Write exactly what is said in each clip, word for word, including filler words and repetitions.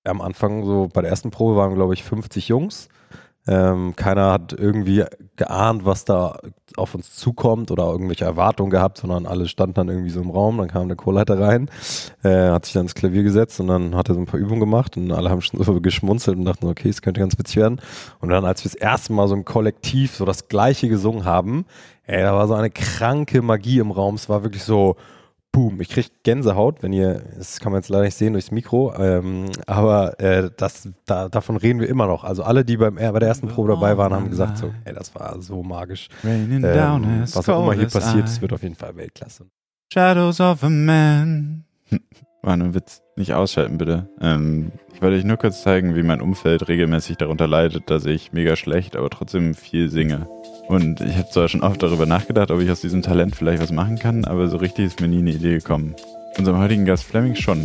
am Anfang so bei der ersten Probe waren, glaube ich, fünfzig Jungs. Ähm, keiner hat irgendwie geahnt, was da auf uns zukommt oder irgendwelche Erwartungen gehabt, sondern alle standen dann irgendwie so im Raum, dann kam der Chorleiter rein, äh, hat sich dann ins Klavier gesetzt und dann hat er so ein paar Übungen gemacht und alle haben schon so geschmunzelt und dachten, okay, es könnte ganz witzig werden. Und dann, als wir das erste Mal so ein Kollektiv so das Gleiche gesungen haben, ey, da war so eine kranke Magie im Raum, es war wirklich so, boom, ich krieg Gänsehaut, wenn ihr, das kann man jetzt leider nicht sehen durchs Mikro, ähm, aber äh, das, da, davon reden wir immer noch. Also alle, die beim, äh, bei der ersten Probe dabei waren, haben gesagt so, ey, das war so magisch. Ähm, was auch immer hier passiert, es wird auf jeden Fall Weltklasse. Shadows of a Man. War nur ein Witz. Nicht ausschalten, bitte. Ähm, ich wollte euch nur kurz zeigen, wie mein Umfeld regelmäßig darunter leidet, dass ich mega schlecht, aber trotzdem viel singe. Und ich habe zwar schon oft darüber nachgedacht, ob ich aus diesem Talent vielleicht was machen kann, aber so richtig ist mir nie eine Idee gekommen. Unserem heutigen Gast Flemming schon.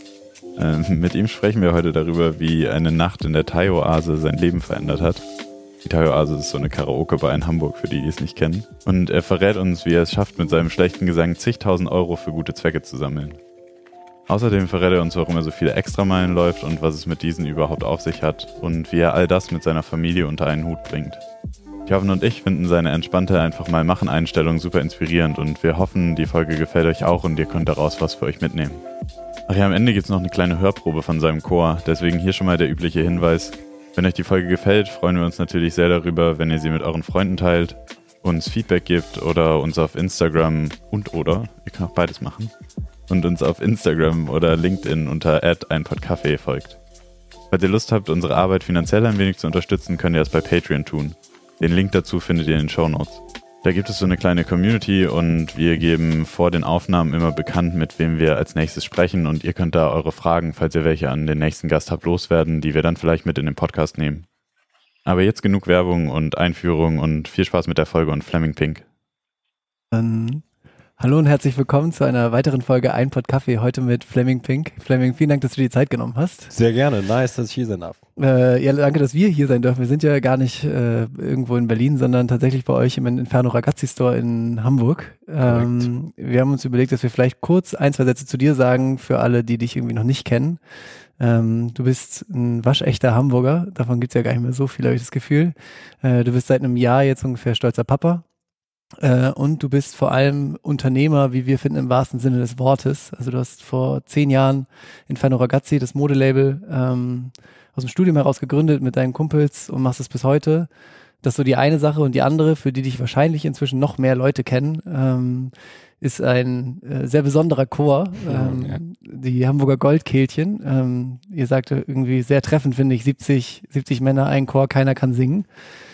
Ähm, mit ihm sprechen wir heute darüber, wie eine Nacht in der Thai-Oase sein Leben verändert hat. Die Thai-Oase ist so eine Karaoke-Bar in Hamburg, für die, die es nicht kennen. Und er verrät uns, wie er es schafft, mit seinem schlechten Gesang zigtausend Euro für gute Zwecke zu sammeln. Außerdem verrät er uns, warum er so viele Extrameilen läuft und was es mit diesen überhaupt auf sich hat und wie er all das mit seiner Familie unter einen Hut bringt. Jochen und ich finden seine entspannte Einfach-mal-Machen-Einstellung super inspirierend und wir hoffen, die Folge gefällt euch auch und ihr könnt daraus was für euch mitnehmen. Ach ja, am Ende gibt's noch eine kleine Hörprobe von seinem Chor, deswegen hier schon mal der übliche Hinweis. Wenn euch die Folge gefällt, freuen wir uns natürlich sehr darüber, wenn ihr sie mit euren Freunden teilt, uns Feedback gibt oder uns auf Instagram und oder, ihr könnt auch beides machen, und uns auf Instagram oder LinkedIn unter at einpodcafé folgt. Falls ihr Lust habt, unsere Arbeit finanziell ein wenig zu unterstützen, könnt ihr das bei Patreon tun. Den Link dazu findet ihr in den Shownotes. Da gibt es so eine kleine Community und wir geben vor den Aufnahmen immer bekannt, mit wem wir als nächstes sprechen und ihr könnt da eure Fragen, falls ihr welche an den nächsten Gast habt, loswerden, die wir dann vielleicht mit in den Podcast nehmen. Aber jetzt genug Werbung und Einführung und viel Spaß mit der Folge und Flemming Pink. Dann hallo und herzlich willkommen zu einer weiteren Folge Ein Pott Kaffee, heute mit Flemming Pink. Flemming, vielen Dank, dass du dir die Zeit genommen hast. Sehr gerne, nice, dass ich hier sein darf. Äh, ja, danke, dass wir hier sein dürfen. Wir sind ja gar nicht äh, irgendwo in Berlin, sondern tatsächlich bei euch im Inferno Ragazzi Store in Hamburg. Ähm, wir haben uns überlegt, dass wir vielleicht kurz ein, zwei Sätze zu dir sagen, für alle, die dich irgendwie noch nicht kennen. Ähm, du bist ein waschechter Hamburger, davon gibt's ja gar nicht mehr so viel, habe ich das Gefühl. Äh, du bist seit einem Jahr jetzt ungefähr stolzer Papa. Äh, und du bist vor allem Unternehmer, wie wir finden, im wahrsten Sinne des Wortes. Also du hast vor zehn Jahren Inferno Ragazzi, das Modelabel, ähm, aus dem Studium heraus gegründet mit deinen Kumpels und machst es bis heute. Das ist so die eine Sache. Und die andere, für die dich wahrscheinlich inzwischen noch mehr Leute kennen, ähm, ist ein äh, sehr besonderer Chor, ähm, ja. Die Hamburger Goldkehlchen. Ähm, ihr sagte irgendwie sehr treffend, finde ich, siebzig, siebzig Männer, ein Chor, keiner kann singen.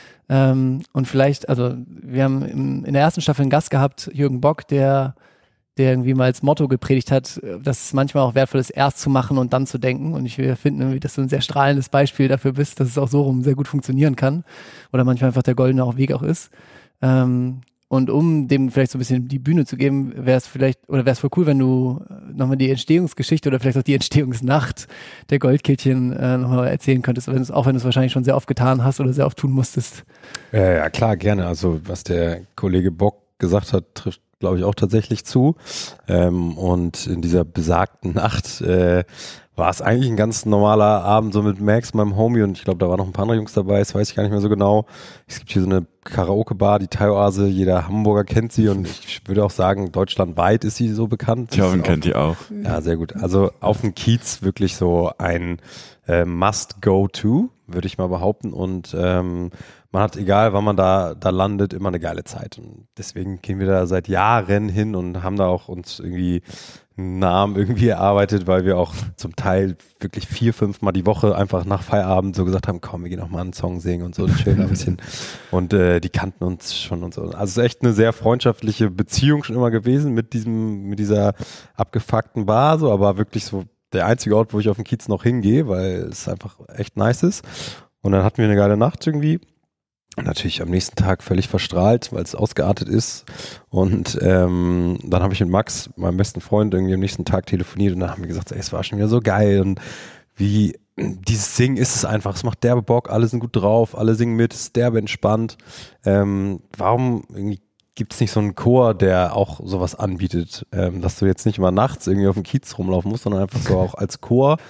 Ähm, und vielleicht, also wir haben im, in der ersten Staffel einen Gast gehabt, Jürgen Bock, der der irgendwie mal als Motto gepredigt hat, dass es manchmal auch wertvoll ist, erst zu machen und dann zu denken. Und ich finde irgendwie, dass du ein sehr strahlendes Beispiel dafür bist, dass es auch so rum sehr gut funktionieren kann. Oder manchmal einfach der goldene Weg auch ist. Ähm, und um dem vielleicht so ein bisschen die Bühne zu geben, wäre es vielleicht, oder wäre es voll cool, wenn du nochmal die Entstehungsgeschichte oder vielleicht auch die Entstehungsnacht der Goldkehlchen äh, nochmal erzählen könntest, wenn auch wenn du es wahrscheinlich schon sehr oft getan hast oder sehr oft tun musstest. Ja, ja, klar, gerne. Also was der Kollege Bock gesagt hat, trifft, glaube ich, auch tatsächlich zu. Ähm, und in dieser besagten Nacht äh, war es eigentlich ein ganz normaler Abend so mit Max, meinem Homie, und ich glaube, da waren noch ein paar andere Jungs dabei, das weiß ich gar nicht mehr so genau. Es gibt hier so eine Karaoke-Bar, die Thai-Oase, jeder Hamburger kennt sie und ich würde auch sagen, deutschlandweit ist sie so bekannt. Jochen kennt die auch. Ja, sehr gut. Also auf dem Kiez wirklich so ein äh, Must-Go-To, würde ich mal behaupten, und ähm, man hat, egal wann man da, da landet, immer eine geile Zeit. Und deswegen gehen wir da seit Jahren hin und haben da auch uns irgendwie einen Namen irgendwie erarbeitet, weil wir auch zum Teil wirklich vier, fünf Mal die Woche einfach nach Feierabend so gesagt haben, komm, wir gehen noch mal einen Song singen und so, schön ein bisschen. Und äh, die kannten uns schon und so. Also es ist echt eine sehr freundschaftliche Beziehung schon immer gewesen mit diesem, mit dieser abgefuckten Bar, so, aber wirklich so der einzige Ort, wo ich auf dem Kiez noch hingehe, weil es einfach echt nice ist. Und dann hatten wir eine geile Nacht irgendwie. Natürlich am nächsten Tag völlig verstrahlt, weil es ausgeartet ist. Und ähm, dann habe ich mit Max, meinem besten Freund, irgendwie am nächsten Tag telefoniert und dann haben wir gesagt, ey, es war schon wieder so geil. Und wie dieses Singen ist es einfach, es macht derbe Bock, alle sind gut drauf, alle singen mit, es ist derbe entspannt. Ähm, warum irgendwie gibt es nicht so einen Chor, der auch sowas anbietet, ähm, dass du jetzt nicht immer nachts irgendwie auf dem Kiez rumlaufen musst, sondern einfach so auch als Chor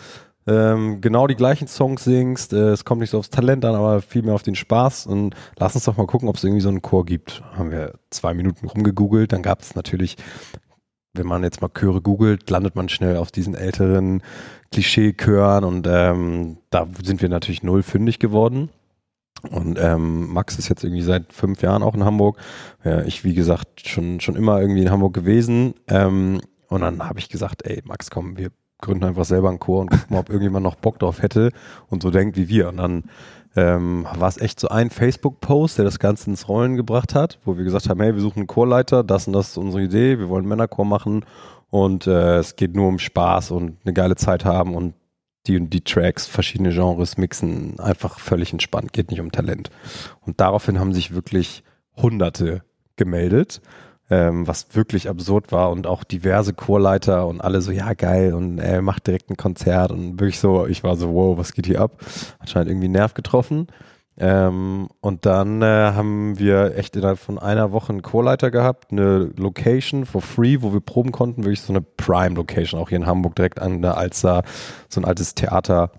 ähm, genau die gleichen Songs singst, äh, es kommt nicht so aufs Talent an, aber viel mehr auf den Spaß und lass uns doch mal gucken, ob es irgendwie so einen Chor gibt. Haben wir zwei Minuten rumgegoogelt, dann gab es natürlich, wenn man jetzt mal Chöre googelt, landet man schnell auf diesen älteren Klischee-Chören und ähm, da sind wir natürlich null fündig geworden. Und ähm, Max ist jetzt irgendwie seit fünf Jahren auch in Hamburg. Ja, ich, wie gesagt, schon, schon immer irgendwie in Hamburg gewesen. Ähm, und dann habe ich gesagt, ey Max, komm, wir gründen einfach selber einen Chor und gucken mal, ob irgendjemand noch Bock drauf hätte und so denkt wie wir. Und dann ähm, war es echt so ein Facebook-Post, der das Ganze ins Rollen gebracht hat, wo wir gesagt haben, hey, wir suchen einen Chorleiter, das und das ist unsere Idee, wir wollen einen Männerchor machen und äh, es geht nur um Spaß und eine geile Zeit haben und die und die Tracks, verschiedene Genres mixen, einfach völlig entspannt, geht nicht um Talent. Und daraufhin haben sich wirklich Hunderte gemeldet, ähm, was wirklich absurd war und auch diverse Chorleiter und alle so, ja geil und er macht direkt ein Konzert und wirklich so, ich war so, wow, was geht hier ab? Anscheinend irgendwie einen Nerv getroffen. Ähm, und dann äh, haben wir echt innerhalb von einer Woche einen Chorleiter gehabt, eine Location for free, wo wir proben konnten, wirklich so eine Prime-Location, auch hier in Hamburg direkt an der Alster, so ein altes Theater.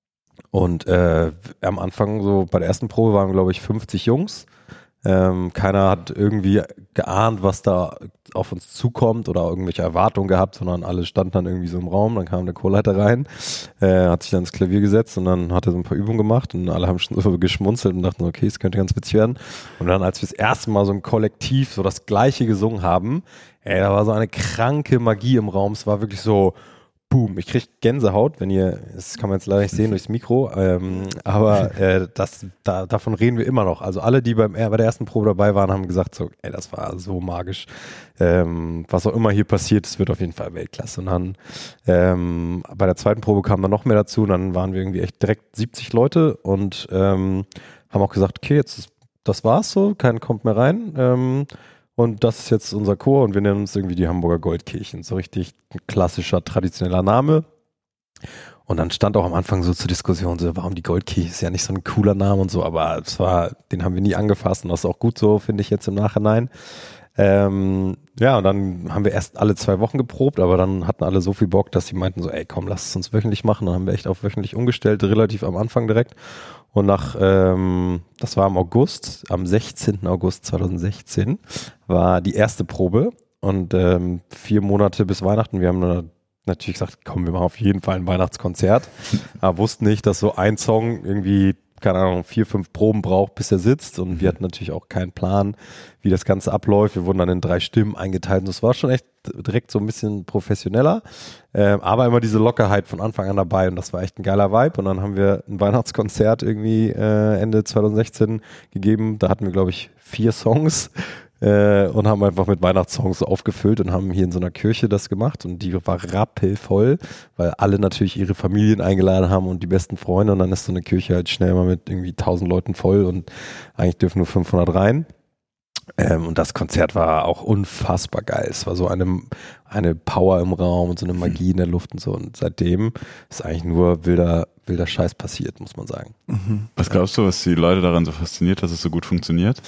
Und äh, am Anfang, so bei der ersten Probe waren, glaube ich, fünfzig Jungs. Ähm, keiner hat irgendwie geahnt, was da auf uns zukommt oder irgendwelche Erwartungen gehabt, sondern alle standen dann irgendwie so im Raum, dann kam der Chorleiter rein, äh, hat sich dann ins Klavier gesetzt und dann hat er so ein paar Übungen gemacht und alle haben schon so geschmunzelt und dachten, okay, es könnte ganz witzig werden. Und dann, als wir das erste Mal so im Kollektiv so das Gleiche gesungen haben, ey, da war so eine kranke Magie im Raum, es war wirklich so, boom, ich krieg Gänsehaut, wenn ihr, das kann man jetzt leider nicht sehen durchs Mikro, ähm, aber äh, das, da, davon reden wir immer noch. Also alle, die beim, bei der ersten Probe dabei waren, haben gesagt so, ey, das war so magisch. Ähm, was auch immer hier passiert, es wird auf jeden Fall Weltklasse. Und dann ähm, bei der zweiten Probe kam dann noch mehr dazu und dann waren wir irgendwie echt direkt siebzig Leute und ähm, haben auch gesagt, okay, jetzt ist, das war's so, keiner kommt mehr rein. Ähm, Und das ist jetzt unser Chor und wir nennen uns irgendwie die Hamburger Goldkirchen. So richtig ein klassischer, traditioneller Name. Und dann stand auch am Anfang so zur Diskussion, so, warum die Goldkirche, ist ja nicht so ein cooler Name und so, aber es war, den haben wir nie angefasst und das ist auch gut so, finde ich jetzt im Nachhinein. Ähm, ja, und dann haben wir erst alle zwei Wochen geprobt, aber dann hatten alle so viel Bock, dass sie meinten so, ey komm, lass es uns wöchentlich machen. Dann haben wir echt auf wöchentlich umgestellt, relativ am Anfang direkt. Und nach, ähm, das war im August, am sechzehnten August zweitausendsechzehn, war die erste Probe und ähm, vier Monate bis Weihnachten. Wir haben dann natürlich gesagt, komm, wir machen auf jeden Fall ein Weihnachtskonzert. Aber wussten nicht, dass so ein Song irgendwie, keine Ahnung, vier, fünf Proben braucht, bis er sitzt. Und wir hatten natürlich auch keinen Plan, wie das Ganze abläuft. Wir wurden dann in drei Stimmen eingeteilt. Und das war schon echt direkt so ein bisschen professioneller. Ähm, aber immer diese Lockerheit von Anfang an dabei. Und das war echt ein geiler Vibe. Und dann haben wir ein Weihnachtskonzert irgendwie äh, Ende zweitausendsechzehn gegeben. Da hatten wir, glaube ich, vier Songs. Äh, und haben einfach mit Weihnachtssongs aufgefüllt und haben hier in so einer Kirche das gemacht und die war rappelvoll, weil alle natürlich ihre Familien eingeladen haben und die besten Freunde und dann ist so eine Kirche halt schnell mal mit irgendwie tausend Leuten voll und eigentlich dürfen nur fünfhundert rein. Ähm, und das Konzert war auch unfassbar geil. Es war so eine, eine Power im Raum und so eine Magie in der Luft und so und seitdem ist eigentlich nur wilder, wilder Scheiß passiert, muss man sagen. Mhm. Was glaubst du, was die Leute daran so fasziniert, dass es so gut funktioniert?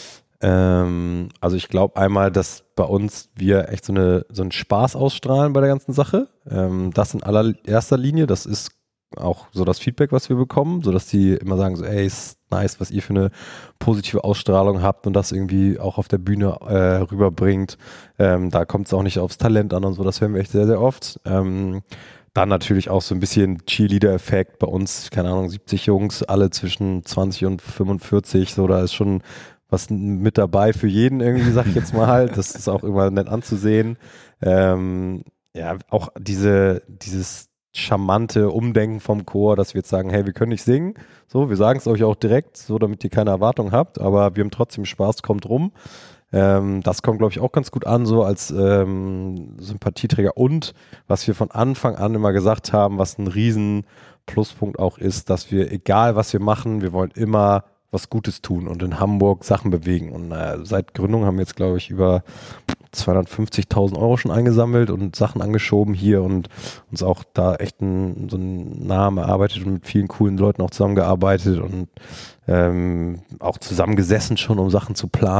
Ähm, also ich glaube einmal, dass bei uns wir echt so, eine, so einen Spaß ausstrahlen bei der ganzen Sache. Ähm, das in allererster Linie, das ist auch so das Feedback, was wir bekommen, so dass die immer sagen so, ey, ist nice, was ihr für eine positive Ausstrahlung habt und das irgendwie auch auf der Bühne äh, rüberbringt. Ähm, da kommt es auch nicht aufs Talent an und so, das hören wir echt sehr, sehr oft. Ähm, Dann natürlich auch so ein bisschen Cheerleader-Effekt bei uns, keine Ahnung, siebzig Jungs, alle zwischen zwanzig und fünfundvierzig, so da ist schon was mit dabei für jeden irgendwie, sag ich jetzt mal. Das ist auch immer nett anzusehen. Ähm, ja, auch diese, dieses charmante Umdenken vom Chor, dass wir jetzt sagen, hey, wir können nicht singen. So, wir sagen es euch auch direkt, so damit ihr keine Erwartung habt, aber wir haben trotzdem Spaß, kommt rum. Ähm, das kommt, glaube ich, auch ganz gut an, so als ähm, Sympathieträger. Und was wir von Anfang an immer gesagt haben, was ein riesen Pluspunkt auch ist, dass wir, egal was wir machen, wir wollen immer was Gutes tun und in Hamburg Sachen bewegen. Und äh, seit Gründung haben wir jetzt, glaube ich, über zweihundertfünfzigtausend Euro schon eingesammelt und Sachen angeschoben hier und uns auch da echt ein, so einen Namen erarbeitet und mit vielen coolen Leuten auch zusammengearbeitet und ähm, auch zusammengesessen schon, um Sachen zu planen.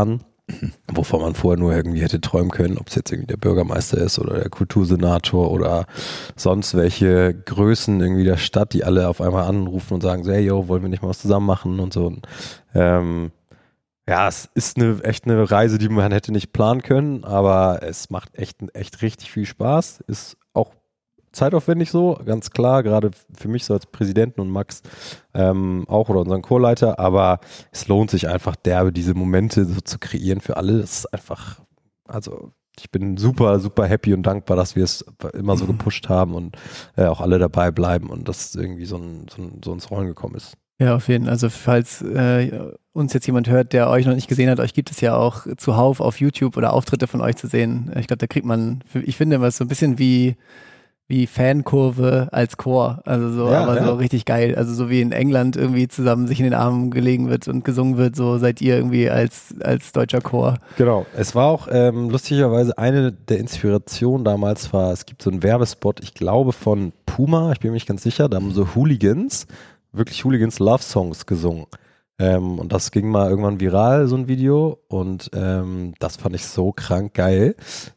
wovon man vorher nur irgendwie hätte träumen können, ob es jetzt irgendwie der Bürgermeister ist oder der Kultursenator oder sonst welche Größen irgendwie der Stadt, die alle auf einmal anrufen und sagen so, hey, yo, wollen wir nicht mal was zusammen machen und so. Und, ähm, ja, es ist eine echt eine Reise, die man hätte nicht planen können, aber es macht echt, echt richtig viel Spaß. Ist auch zeitaufwendig so, ganz klar, gerade für mich so als Präsidenten und Max ähm, auch oder unseren Chorleiter, aber es lohnt sich einfach derbe, diese Momente so zu kreieren für alle. Das ist einfach, also ich bin super, super happy und dankbar, dass wir es immer so gepusht haben und äh, auch alle dabei bleiben und das irgendwie so, ein, so, ein, so ins Rollen gekommen ist. Ja, auf jeden Fall. Also falls äh, uns jetzt jemand hört, der euch noch nicht gesehen hat, euch gibt es ja auch zuhauf auf YouTube oder Auftritte von euch zu sehen. Ich glaube, da kriegt man, ich finde immer so ein bisschen wie wie Fankurve als Chor, also so, ja, aber ja. so richtig geil. Also so wie in England irgendwie zusammen sich in den Armen gelegen wird und gesungen wird, so seid ihr irgendwie als als deutscher Chor. Genau. Es war auch ähm, lustigerweise eine der Inspirationen damals war, es gibt so einen Werbespot, ich glaube von Puma, ich bin mir nicht ganz sicher, da haben so Hooligans, wirklich Hooligans Love Songs gesungen. Ähm, und das ging mal irgendwann viral, so ein Video. Und ähm, das fand ich so krank geil,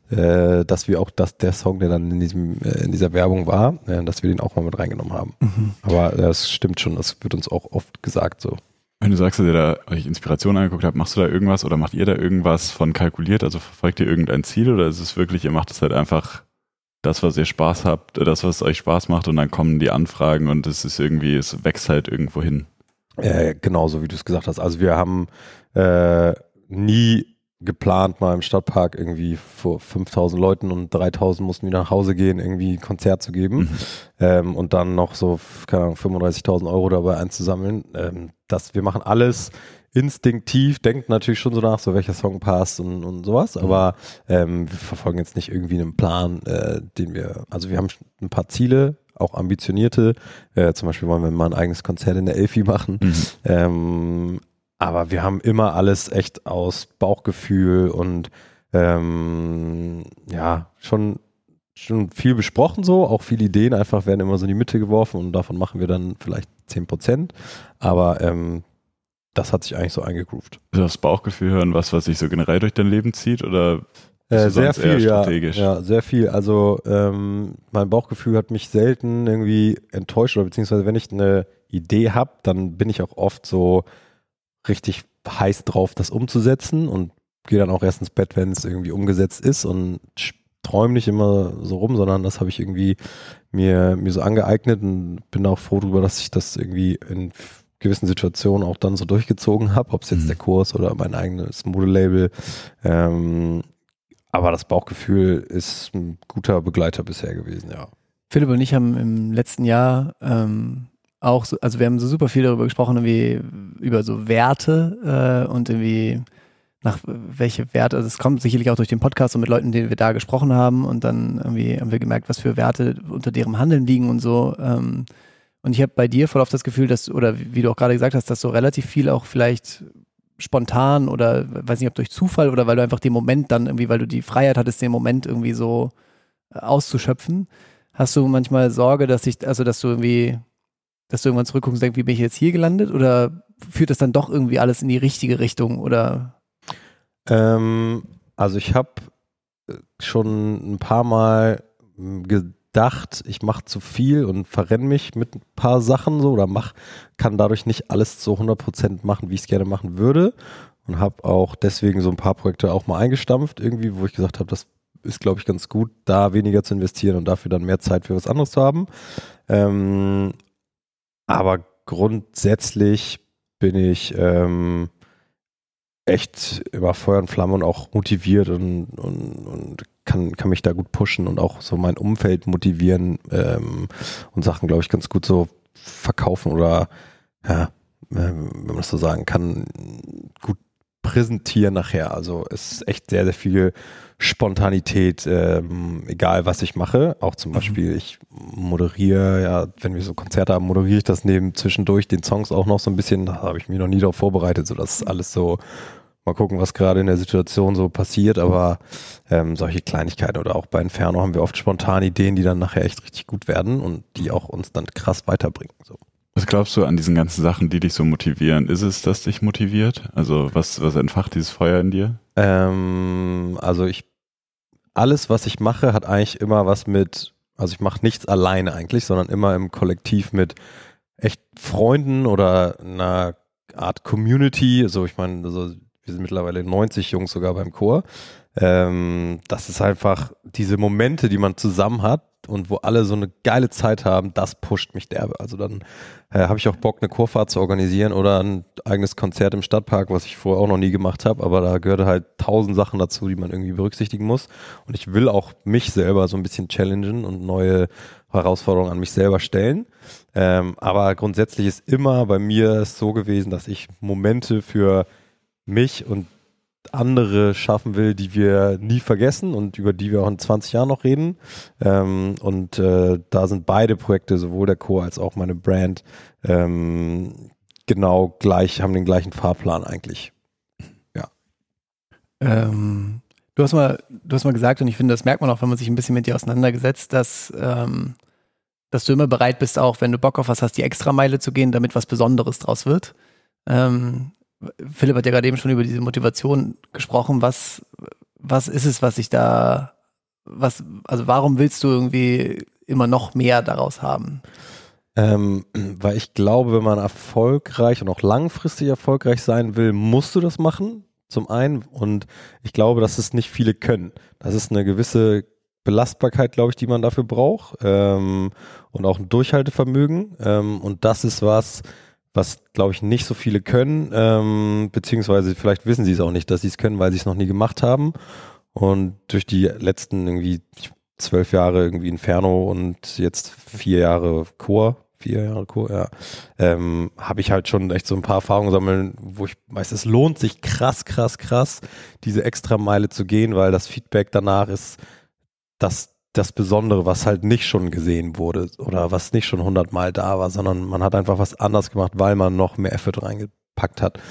äh, dass wir auch, dass der Song, der dann in diesem äh, in dieser Werbung war, äh, dass wir den auch mal mit reingenommen haben. Mhm. Aber äh, das stimmt schon, das wird uns auch oft gesagt so. Wenn du sagst, dass ihr da euch Inspiration angeguckt habt, machst du da irgendwas oder macht ihr da irgendwas von kalkuliert? Also verfolgt ihr irgendein Ziel oder ist es wirklich, ihr macht es halt einfach das, was ihr Spaß habt, das, was euch Spaß macht und dann kommen die Anfragen und es ist irgendwie, es wächst halt irgendwo hin? Äh, genauso wie du es gesagt hast. Also wir haben äh, nie geplant, mal im Stadtpark irgendwie vor fünftausend Leuten und dreitausend mussten wieder nach Hause gehen, irgendwie ein Konzert zu geben mhm. ähm, und dann noch so, keine Ahnung, fünfunddreißigtausend Euro dabei einzusammeln. Ähm, das, wir machen alles instinktiv, denkt natürlich schon so nach, so welcher Song passt und, und sowas, mhm. aber ähm, wir verfolgen jetzt nicht irgendwie einen Plan, äh, den wir, also wir haben ein paar Ziele, auch ambitionierte, äh, zum Beispiel wollen wir mal ein eigenes Konzert in der Elfi machen, mhm. ähm, aber wir haben immer alles echt aus Bauchgefühl und ähm, ja, schon, schon viel besprochen so, auch viele Ideen einfach werden immer so in die Mitte geworfen und davon machen wir dann vielleicht zehn Prozent, aber ähm, das hat sich eigentlich so eingegroovt. Ist das Bauchgefühl hören was, was sich so generell durch dein Leben zieht oder Äh, sehr viel, ja, ja, sehr viel. Also ähm, mein Bauchgefühl hat mich selten irgendwie enttäuscht oder beziehungsweise wenn ich eine Idee habe, dann bin ich auch oft so richtig heiß drauf, das umzusetzen und gehe dann auch erst ins Bett, wenn es irgendwie umgesetzt ist und träume nicht immer so rum, sondern das habe ich irgendwie mir, mir so angeeignet und bin auch froh darüber, dass ich das irgendwie in gewissen Situationen auch dann so durchgezogen habe, ob es jetzt mhm. der Kurs oder mein eigenes Modelabel. Ähm, Aber das Bauchgefühl ist ein guter Begleiter bisher gewesen, ja. Philipp und ich haben im letzten Jahr ähm, auch, so, also wir haben so super viel darüber gesprochen, irgendwie über so Werte äh, und irgendwie nach welche Werte, also es kommt sicherlich auch durch den Podcast und mit Leuten, denen wir da gesprochen haben und dann irgendwie haben wir gemerkt, was für Werte unter deren Handeln liegen und so. Ähm, und ich habe bei dir voll oft das Gefühl, dass, oder wie du auch gerade gesagt hast, dass so relativ viel auch vielleicht spontan oder weiß nicht, ob durch Zufall oder weil du einfach den Moment dann irgendwie, weil du die Freiheit hattest, den Moment irgendwie so auszuschöpfen. Hast du manchmal Sorge, dass ich, also dass du irgendwie, dass du irgendwann zurückguckst und denkst, wie bin ich jetzt hier gelandet oder führt das dann doch irgendwie alles in die richtige Richtung oder? Ähm, also ich habe schon ein paar Mal gedacht, ich mache zu viel und verrenne mich mit ein paar Sachen so oder mach, kann dadurch nicht alles zu hundert Prozent machen, wie ich es gerne machen würde und habe auch deswegen so ein paar Projekte auch mal eingestampft irgendwie, wo ich gesagt habe, das ist glaube ich ganz gut, da weniger zu investieren und dafür dann mehr Zeit für was anderes zu haben. Ähm, aber grundsätzlich bin ich ähm, echt über Feuer und Flamme und auch motiviert und, und, und kann, kann mich da gut pushen und auch so mein Umfeld motivieren ähm, und Sachen, glaube ich, ganz gut so verkaufen oder, ja, wenn man das so sagen kann, gut präsentieren nachher. Also es ist echt sehr, sehr viel Spontanität, ähm, egal was ich mache. Auch zum Beispiel, ich moderiere, ja, wenn wir so Konzerte haben, moderiere ich das neben zwischendurch den Songs auch noch so ein bisschen. Da habe ich mich noch nie darauf vorbereitet, so dass alles so, mal gucken, was gerade in der Situation so passiert, aber ähm, solche Kleinigkeiten oder auch bei Inferno haben wir oft spontane Ideen, die dann nachher echt richtig gut werden und die auch uns dann krass weiterbringen. So. Was glaubst du an diesen ganzen Sachen, die dich so motivieren? Ist es, dass dich motiviert? Also was, was entfacht dieses Feuer in dir? Ähm, also ich, alles, was ich mache, hat eigentlich immer was mit, also ich mache nichts alleine eigentlich, sondern immer im Kollektiv mit echt Freunden oder einer Art Community. Also ich meine, also wir sind mittlerweile neunzig Jungs sogar beim Chor. Ähm, das ist einfach diese Momente, die man zusammen hat und wo alle so eine geile Zeit haben, das pusht mich derbe. Also dann äh, habe ich auch Bock, eine Chorfahrt zu organisieren oder ein eigenes Konzert im Stadtpark, was ich vorher auch noch nie gemacht habe, aber da gehört halt tausend Sachen dazu, die man irgendwie berücksichtigen muss. Und ich will auch mich selber so ein bisschen challengen und neue Herausforderungen an mich selber stellen. Ähm, aber grundsätzlich ist immer bei mir es so gewesen, dass ich Momente für mich und andere schaffen will, die wir nie vergessen und über die wir auch in zwanzig Jahren noch reden. Ähm, und äh, da sind beide Projekte, sowohl der Chor als auch meine Brand, ähm, genau gleich, haben den gleichen Fahrplan eigentlich. Ja. Ähm, du hast mal, du hast mal gesagt, und ich finde, das merkt man auch, wenn man sich ein bisschen mit dir auseinandergesetzt, dass, ähm, dass du immer bereit bist, auch wenn du Bock auf was hast, die Extrameile zu gehen, damit was Besonderes draus wird. Ähm, Philipp hat ja gerade eben schon über diese Motivation gesprochen. Was, was ist es, was sich da, was, also warum willst du irgendwie immer noch mehr daraus haben? Ähm, weil ich glaube, wenn man erfolgreich und auch langfristig erfolgreich sein will, musst du das machen, zum einen. Und ich glaube, dass es nicht viele können. Das ist eine gewisse Belastbarkeit, glaube ich, die man dafür braucht, ähm, und auch ein Durchhaltevermögen. Ähm, und das ist was, was, glaube ich, nicht so viele können, ähm, beziehungsweise vielleicht wissen sie es auch nicht, dass sie es können, weil sie es noch nie gemacht haben. Und durch die letzten irgendwie zwölf Jahre irgendwie Inferno und jetzt vier Jahre Chor, vier Jahre Chor, ja, ähm, habe ich halt schon echt so ein paar Erfahrungen sammeln, wo ich weiß, es lohnt sich krass, krass, krass, diese Extrameile zu gehen, weil das Feedback danach ist, dass das Besondere, was halt nicht schon gesehen wurde oder was nicht schon hundertmal da war, sondern man hat einfach was anders gemacht, weil man noch mehr Effort reingepackt hat.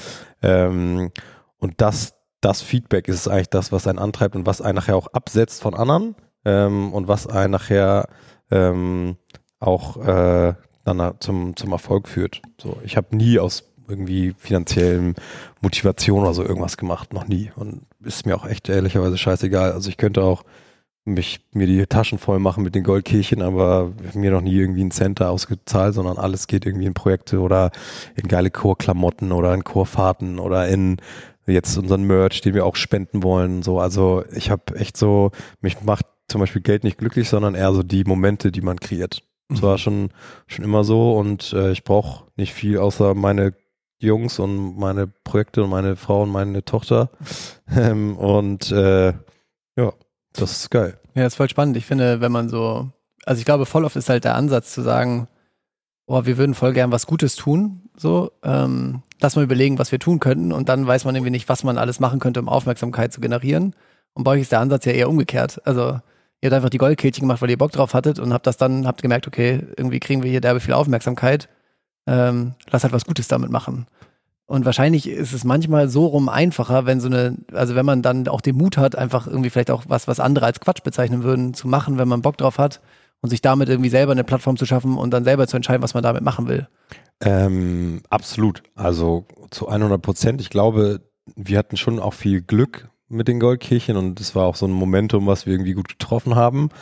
Ähm, und das, das Feedback ist eigentlich das, was einen antreibt und was einen nachher auch absetzt von anderen, ähm, und was einen nachher ähm, auch äh, dann zum, zum Erfolg führt. So, ich habe nie aus irgendwie finanziellen Motivation oder so irgendwas gemacht, noch nie. Und ist mir auch echt ehrlicherweise scheißegal. Also ich könnte auch mich, mir die Taschen voll machen mit den Goldkehlchen, aber mir noch nie irgendwie einen Cent da ausgezahlt, sondern alles geht irgendwie in Projekte oder in geile Chorklamotten oder in Chorfahrten oder in jetzt unseren Merch, den wir auch spenden wollen. So, also ich habe echt so, mich macht zum Beispiel Geld nicht glücklich, sondern eher so die Momente, die man kreiert. Das war schon, schon immer so und äh, ich brauche nicht viel außer meine Jungs und meine Projekte und meine Frau und meine Tochter. Ähm, und äh, ja, das ist geil. Ja, das ist voll spannend. Ich finde, wenn man so, also ich glaube, voll oft ist halt der Ansatz zu sagen, oh, wir würden voll gern was Gutes tun, so, ähm, lass mal überlegen, was wir tun könnten und dann weiß man irgendwie nicht, was man alles machen könnte, um Aufmerksamkeit zu generieren. Und bei euch ist der Ansatz ja eher umgekehrt. Also ihr habt einfach die Goldkehlchen gemacht, weil ihr Bock drauf hattet und habt das dann, habt gemerkt, okay, irgendwie kriegen wir hier derbe viel Aufmerksamkeit, ähm, lass halt was Gutes damit machen. Und wahrscheinlich ist es manchmal so rum einfacher, wenn so eine, also wenn man dann auch den Mut hat, einfach irgendwie vielleicht auch was, was andere als Quatsch bezeichnen würden, zu machen, wenn man Bock drauf hat und sich damit irgendwie selber eine Plattform zu schaffen und dann selber zu entscheiden, was man damit machen will. Ähm, absolut. Also zu hundert Prozent. Ich glaube, wir hatten schon auch viel Glück mit den Goldkehlchen und es war auch so ein Momentum, was wir irgendwie gut getroffen haben.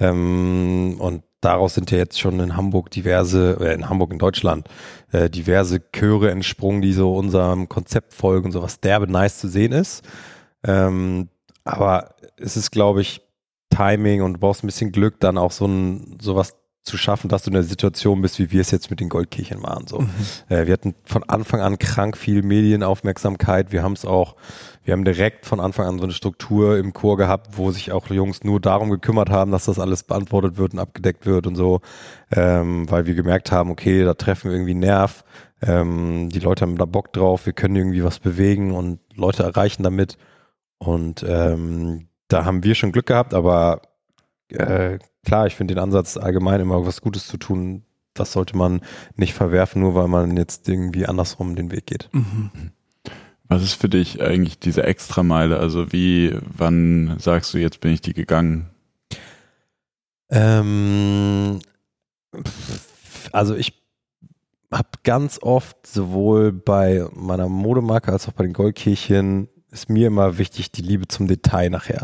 Ähm, und daraus sind ja jetzt schon in Hamburg diverse, äh, in Hamburg in Deutschland, äh, diverse Chöre entsprungen, die so unserem Konzept folgen und so, was derbe nice zu sehen ist. Ähm, aber es ist, glaube ich, Timing und du brauchst ein bisschen Glück, dann auch so ein, sowas zu schaffen, dass du in der Situation bist, wie wir es jetzt mit den Goldkehlchen waren. So. Mhm. Äh, wir hatten von Anfang an krank viel Medienaufmerksamkeit. Wir haben es auch, wir haben direkt von Anfang an so eine Struktur im Chor gehabt, wo sich auch Jungs nur darum gekümmert haben, dass das alles beantwortet wird und abgedeckt wird und so, ähm, weil wir gemerkt haben, okay, da treffen wir irgendwie einen Nerv. Ähm, die Leute haben da Bock drauf, wir können irgendwie was bewegen und Leute erreichen damit. Und ähm, da haben wir schon Glück gehabt, aber äh, klar, ich finde den Ansatz allgemein immer was Gutes zu tun, das sollte man nicht verwerfen, nur weil man jetzt irgendwie andersrum den Weg geht. Mhm. Was ist für dich eigentlich diese Extrameile? Also wie, wann sagst du, jetzt bin ich die gegangen? Ähm, also ich habe ganz oft sowohl bei meiner Modemarke als auch bei den Goldkehlchen ist mir immer wichtig die Liebe zum Detail nachher.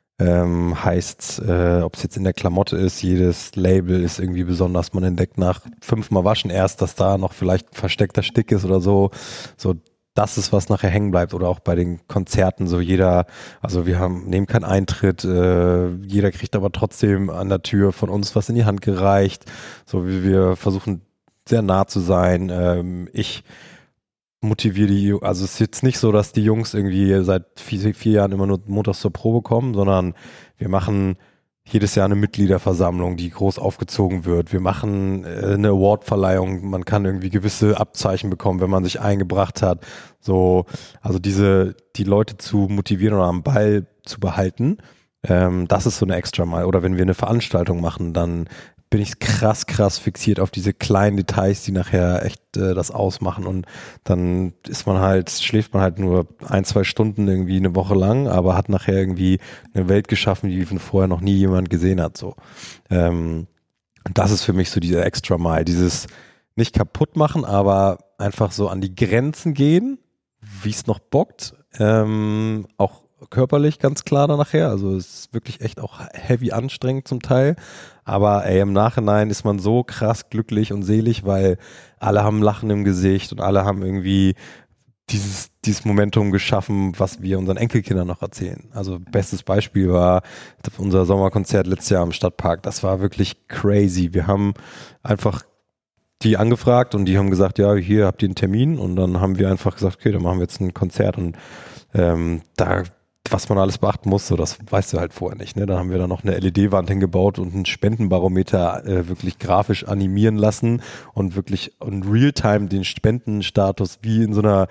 Ähm, heißt, äh, ob es jetzt in der Klamotte ist, jedes Label ist irgendwie besonders, man entdeckt nach fünfmal Waschen erst, dass da noch vielleicht ein versteckter Stick ist oder so. So, das ist, was nachher hängen bleibt. Oder auch bei den Konzerten, so jeder, also wir haben, nehmen keinen Eintritt, äh, jeder kriegt aber trotzdem an der Tür von uns was in die Hand gereicht. So wie wir versuchen, sehr nah zu sein. Ähm, ich motiviere die, also es ist jetzt nicht so, dass die Jungs irgendwie seit vier, vier Jahren immer nur montags zur Probe kommen, sondern wir machen jedes Jahr eine Mitgliederversammlung, die groß aufgezogen wird. Wir machen äh, eine Awardverleihung, man kann irgendwie gewisse Abzeichen bekommen, wenn man sich eingebracht hat. So, also diese, die Leute zu motivieren oder am Ball zu behalten, ähm, das ist so eine extra Mal. Oder wenn wir eine Veranstaltung machen, dann bin ich krass, krass fixiert auf diese kleinen Details, die nachher echt äh, das ausmachen, und dann ist man halt, schläft man halt nur ein, zwei Stunden irgendwie eine Woche lang, aber hat nachher irgendwie eine Welt geschaffen, die von vorher noch nie jemand gesehen hat, so. Ähm, das ist für mich so dieser Extra Mile, dieses nicht kaputt machen, aber einfach so an die Grenzen gehen, wie es noch bockt, ähm, auch körperlich ganz klar dann nachher, also es ist wirklich echt auch heavy anstrengend zum Teil, aber ey, im Nachhinein ist man so krass glücklich und selig, weil alle haben Lachen im Gesicht und alle haben irgendwie dieses, dieses Momentum geschaffen, was wir unseren Enkelkindern noch erzählen. Also bestes Beispiel war unser Sommerkonzert letztes Jahr im Stadtpark, das war wirklich crazy. Wir haben einfach die angefragt und die haben gesagt, ja, hier habt ihr einen Termin, und dann haben wir einfach gesagt, okay, dann machen wir jetzt ein Konzert, und ähm, da was man alles beachten muss, so, das weißt du halt vorher nicht. Ne? Dann haben wir da noch eine L E D-Wand hingebaut und einen Spendenbarometer äh, wirklich grafisch animieren lassen und wirklich in Realtime den Spendenstatus wie in so einer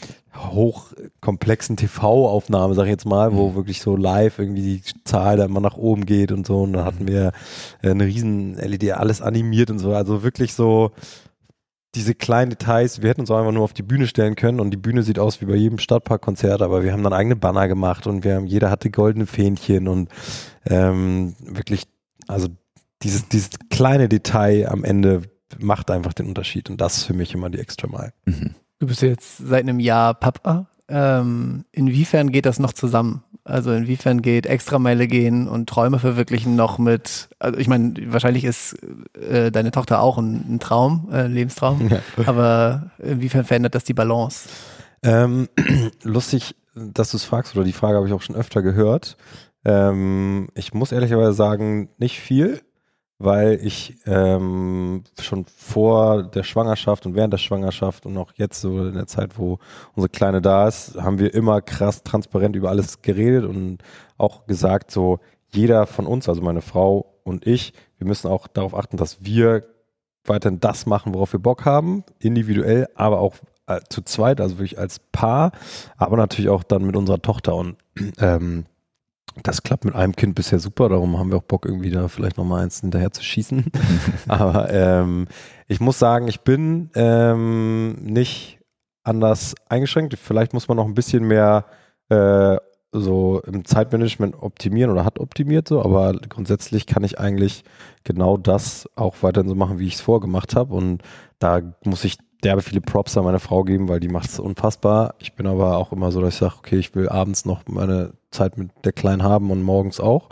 hochkomplexen T V-Aufnahme, sag ich jetzt mal, wo mhm. wirklich so live irgendwie die Zahl da immer nach oben geht und so. Und dann hatten wir äh, eine riesen L E D, alles animiert und so. Also wirklich so diese kleinen Details, wir hätten uns auch einfach nur auf die Bühne stellen können, und die Bühne sieht aus wie bei jedem Stadtparkkonzert, aber wir haben dann eigene Banner gemacht und wir haben, jeder hatte goldene Fähnchen, und ähm, wirklich, also dieses, dieses kleine Detail am Ende macht einfach den Unterschied, und das ist für mich immer die Extra Mile. Mhm. Du bist jetzt seit einem Jahr Papa. Ähm, inwiefern geht das noch zusammen? Also inwiefern geht Extrameile gehen und Träume verwirklichen noch mit, also ich meine, wahrscheinlich ist äh, deine Tochter auch ein, ein Traum, äh, ein Lebenstraum, ja. Aber inwiefern verändert das die Balance? Ähm, lustig, dass du es fragst, oder die Frage habe ich auch schon öfter gehört. Ähm, ich muss ehrlicherweise sagen, nicht viel, weil ich ähm, schon vor der Schwangerschaft und während der Schwangerschaft und auch jetzt so in der Zeit, wo unsere Kleine da ist, haben wir immer krass transparent über alles geredet und auch gesagt, so jeder von uns, also meine Frau und ich, wir müssen auch darauf achten, dass wir weiterhin das machen, worauf wir Bock haben, individuell, aber auch äh, zu zweit, also wirklich als Paar, aber natürlich auch dann mit unserer Tochter, und ähm, das klappt mit einem Kind bisher super, darum haben wir auch Bock, irgendwie da vielleicht nochmal eins hinterher zu schießen. Aber ähm, ich muss sagen, ich bin ähm, nicht anders eingeschränkt. Vielleicht muss man noch ein bisschen mehr äh, so im Zeitmanagement optimieren oder hat optimiert so, aber grundsätzlich kann ich eigentlich genau das auch weiterhin so machen, wie ich es vorgemacht habe, und da muss ich derbe viele Props an meine Frau geben, weil die macht es unfassbar. Ich bin aber auch immer so, dass ich sage, okay, ich will abends noch meine Zeit mit der Kleinen haben und morgens auch.